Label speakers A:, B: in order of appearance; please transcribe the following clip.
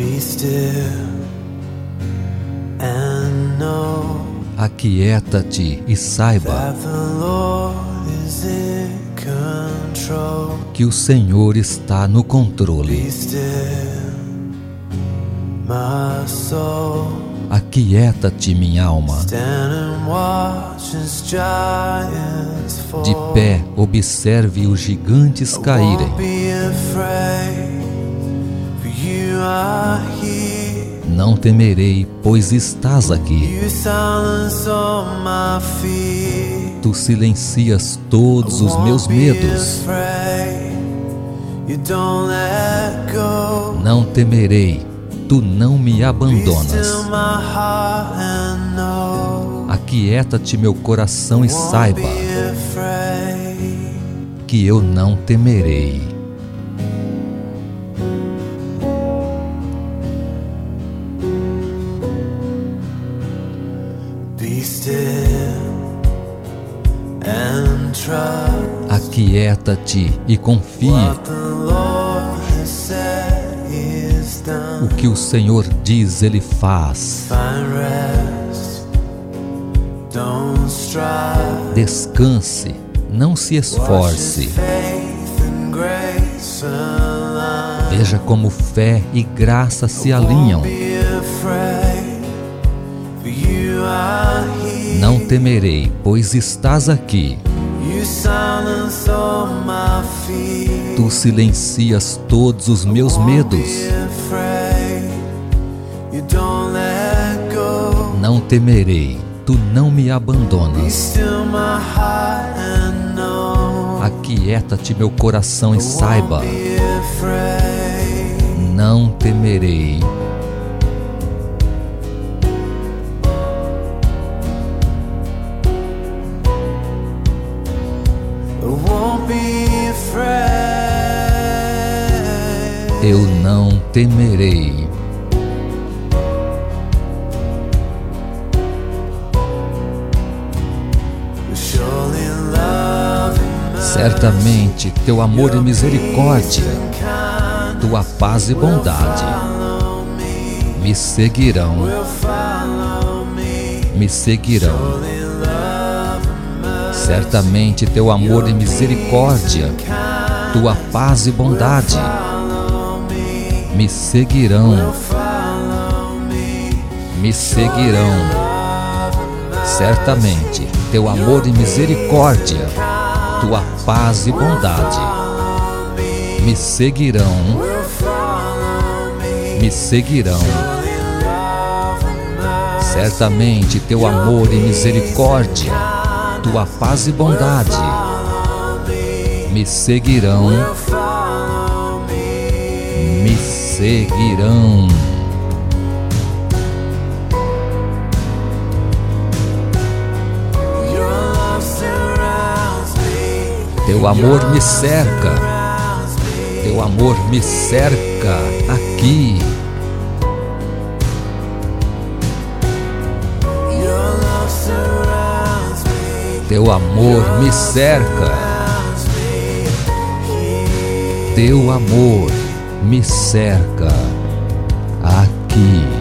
A: Be still and know
B: Aquieta-te e saiba
A: that the Lord is in control.
B: que o Senhor está no
A: Be
B: controle.
A: still, my soul.
B: Aquieta-te, minha alma.
A: Stand and watch as giants fall.
B: De pé, observe os gigantes
A: I
B: caírem.
A: won't be afraid, for you are here.
B: Não temerei, pois estás aqui.
A: You silence all my fear.
B: Tu silencias todos
A: I
B: os meus
A: won't be
B: medos.
A: afraid, you don't let go.
B: Não temerei, tu não me
A: Be
B: abandonas.
A: still my heart and know.
B: Aquieta-te, meu coração, e
A: Won't
B: saiba
A: be afraid.
B: que eu não temerei.
A: Be still and trust
B: Aquieta-te e confie.
A: what the Lord has said is done.
B: O que o Senhor diz, Ele faz.
A: Find rest, don't strive.
B: Descanse, não se
A: Watch as
B: esforce.
A: faith and grace align.
B: Veja como fé e graça se alinham.
A: Won't be afraid, for you are here.
B: Não temerei, pois estás aqui.
A: You silence all my fear.
B: Tu silencias todos os meus medos.
A: Be afraid, you don't let go.
B: Não temerei, tu não me
A: Be
B: abandonas.
A: still my heart and know.
B: Aquieta-te, meu coração, e saiba,
A: Be afraid,
B: não temerei.
A: I won't be afraid.
B: Eu não temerei.
A: Surely love and mercy
B: Certamente, teu amor e misericórdia,
A: and
B: tua paz e bondade
A: follow me,
B: me seguirão,
A: will follow me.
B: me seguirão.
A: Surely love and mercy
B: Certamente, teu amor e misericórdia, tua paz e bondade
A: follow me,
B: me seguirão,
A: follow me.
B: me seguirão. Certamente, teu amor e misericórdia, tua paz e bondade me seguirão, me seguirão. Certamente, teu amor e misericórdia, tua paz e bondade me seguirão, me seguirão.
A: Your love surrounds me.
B: Teu amor me cerca,
A: Surrounds me.
B: teu amor me cerca aqui.
A: Your love surrounds me.
B: Teu amor me cerca,
A: Surrounds me.
B: teu amor me cerca aqui.